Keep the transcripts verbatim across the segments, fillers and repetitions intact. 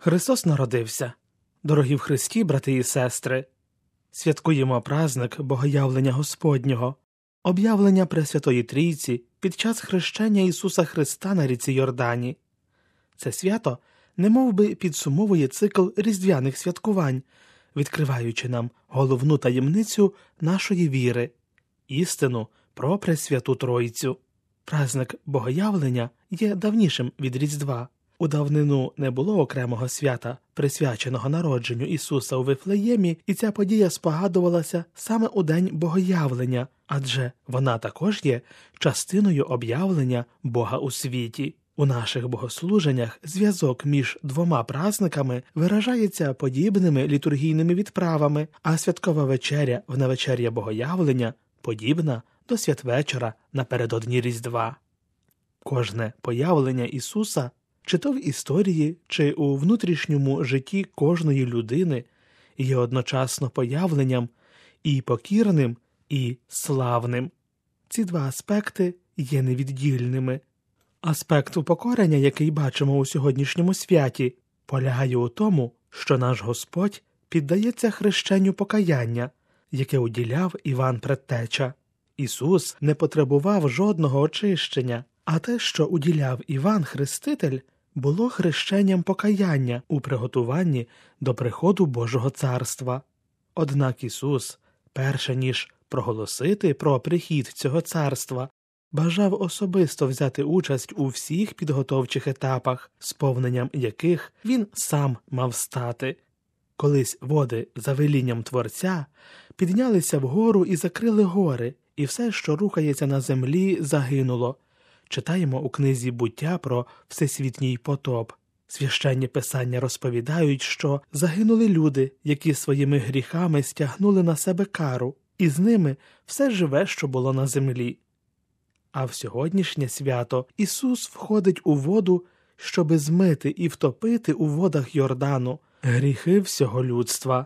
Христос народився. Дорогі в Христі, брати і сестри, святкуємо праздник Богоявлення Господнього, об'явлення Пресвятої Трійці під час хрещення Ісуса Христа на ріці Йордані. Це свято немовби підсумовує цикл різдвяних святкувань, відкриваючи нам головну таємницю нашої віри – істину про Пресвяту Тройцю. Праздник Богоявлення є давнішим від Різдва. У давнину не було окремого свята, присвяченого народженню Ісуса у Вифлеємі, і ця подія спогадувалася саме у День Богоявлення, адже вона також є частиною об'явлення Бога у світі. У наших богослуженнях зв'язок між двома праздниками виражається подібними літургійними відправами, а святкова вечеря в навечеря Богоявлення подібна до святвечора напередодні Різдва. Кожне появлення Ісуса, чи то в історії, чи у внутрішньому житті кожної людини, є одночасно появленням і покірним, і славним. Ці два аспекти є невіддільними. Аспект упокорення, який бачимо у сьогоднішньому святі, полягає у тому, що наш Господь піддається хрещенню покаяння, яке уділяв Іван Предтеча. Ісус не потребував жодного очищення, а те, що уділяв Іван Хреститель, було хрещенням покаяння у приготуванні до приходу Божого Царства. Однак Ісус, перше ніж проголосити про прихід цього царства, бажав особисто взяти участь у всіх підготовчих етапах, сповненням яких Він сам мав стати. Колись води за велінням Творця піднялися вгору і закрили гори, і все, що рухається на землі, загинуло. Читаємо у книзі «Буття» про всесвітній потоп. Священні писання розповідають, що загинули люди, які своїми гріхами стягнули на себе кару, і з ними все живе, що було на землі. А в сьогоднішнє свято Ісус входить у воду, щоби змити і втопити у водах Йордану гріхи всього людства.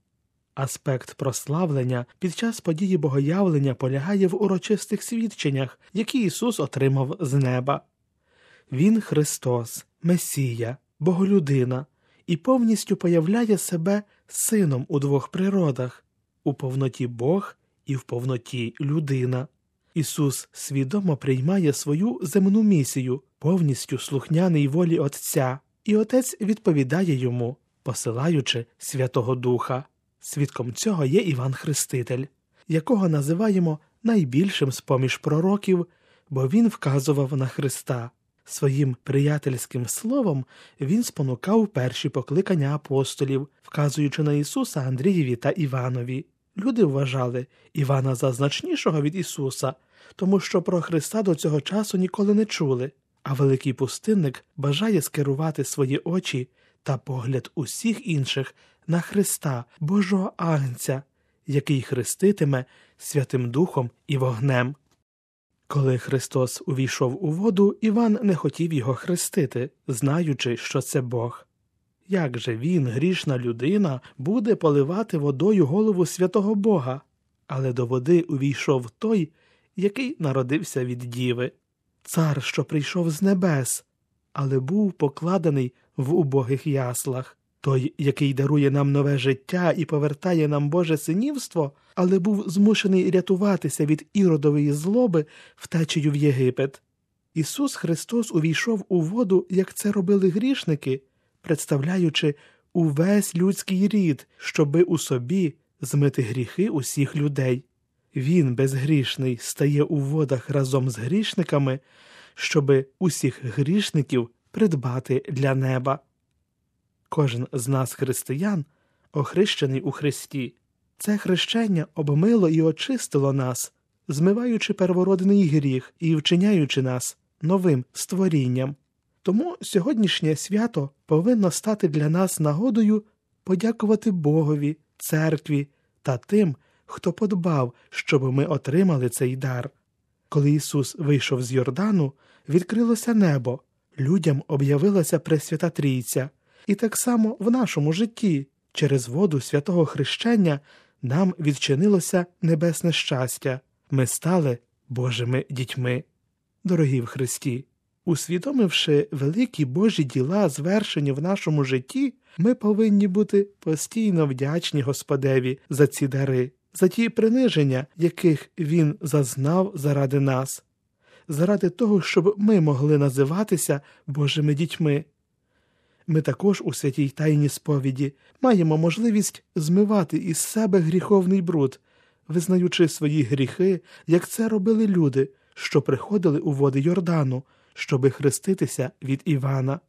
Аспект прославлення під час події Богоявлення полягає в урочистих свідченнях, які Ісус отримав з неба. Він Христос, Месія, Боголюдина, і повністю появляє себе Сином у двох природах – у повноті Бог і в повноті людина. Ісус свідомо приймає свою земну місію, повністю слухняний волі Отця, і Отець відповідає йому, посилаючи Святого Духа. Свідком цього є Іван Хреститель, якого називаємо найбільшим з-поміж пророків, бо він вказував на Христа. Своїм приятельським словом він спонукав перші покликання апостолів, вказуючи на Ісуса Андрієві та Іванові. Люди вважали Івана за значнішого від Ісуса, тому що про Христа до цього часу ніколи не чули, а великий пустинник бажає скерувати свої очі та погляд усіх інших на Христа, Божого Агнця, який хреститиме Святим Духом і вогнем. Коли Христос увійшов у воду, Іван не хотів його хрестити, знаючи, що це Бог. Як же він, грішна людина, буде поливати водою голову святого Бога? Але до води увійшов той, який народився від Діви. Цар, що прийшов з небес, але був покладений в убогих яслах. Той, який дарує нам нове життя і повертає нам Боже синівство, але був змушений рятуватися від іродової злоби втечею в Єгипет. Ісус Христос увійшов у воду, як це робили грішники, представляючи увесь людський рід, щоби у собі змити гріхи усіх людей. Він, безгрішний, стає у водах разом з грішниками, щоби усіх грішників придбати для неба. Кожен з нас, християн, охрещений у Христі. Це хрещення обмило і очистило нас, змиваючи первородний гріх і вчиняючи нас новим створінням. Тому сьогоднішнє свято повинно стати для нас нагодою подякувати Богові, церкві та тим, хто подбав, щоб ми отримали цей дар. Коли Ісус вийшов з Йордану, відкрилося небо, людям об'явилася Пресвята Трійця. І так само в нашому житті, через воду святого хрещення, нам відчинилося небесне щастя. Ми стали Божими дітьми. Дорогі в Христі, Усвідомивши великі Божі діла, звершені в нашому житті, ми повинні бути постійно вдячні Господеві за ці дари, за ті приниження, яких Він зазнав заради нас, заради того, щоб ми могли називатися Божими дітьми. Ми також у святій тайні сповіді маємо можливість змивати із себе гріховний бруд, визнаючи свої гріхи, як це робили люди, що приходили у води Йордану, щоби хреститися від Івана.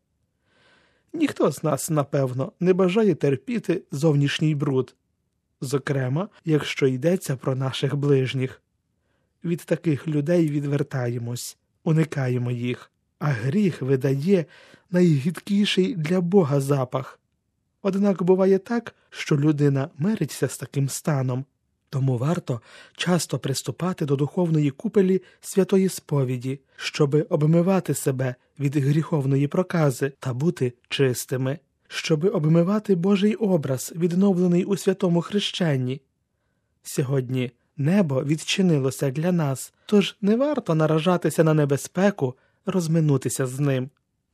Ніхто з нас, напевно, не бажає терпіти зовнішній бруд, зокрема, якщо йдеться про наших ближніх. Від таких людей відвертаємось, уникаємо їх, а гріх видає найгидкіший для Бога запах. Однак буває так, що людина мириться з таким станом, тому варто часто приступати до духовної купелі святої сповіді, щоби обмивати себе від гріховної прокази та бути чистими, щоби обмивати Божий образ, відновлений у святому хрещенні. Сьогодні небо відчинилося для нас, тож не варто наражатися на небезпеку розминутися з ним.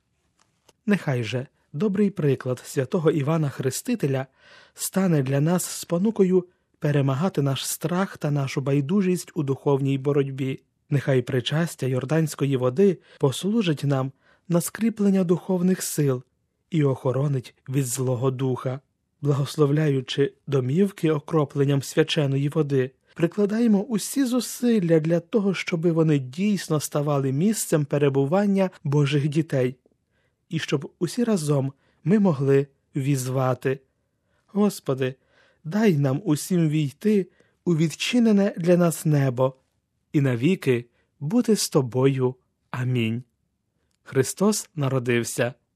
Нехай же добрий приклад святого Івана Хрестителя стане для нас спонукою перемагати наш страх та нашу байдужість у духовній боротьбі. Нехай причастя Йорданської води послужить нам на скріплення духовних сил і охоронить від Злого Духа. Благословляючи домівки окропленням свяченої води, прикладаємо усі зусилля для того, щоби вони дійсно ставали місцем перебування Божих дітей, і щоб усі разом ми могли візвати: «Господи, дай нам усім війти у відчинене для нас небо і навіки бути з Тобою. Амінь». Христос народився.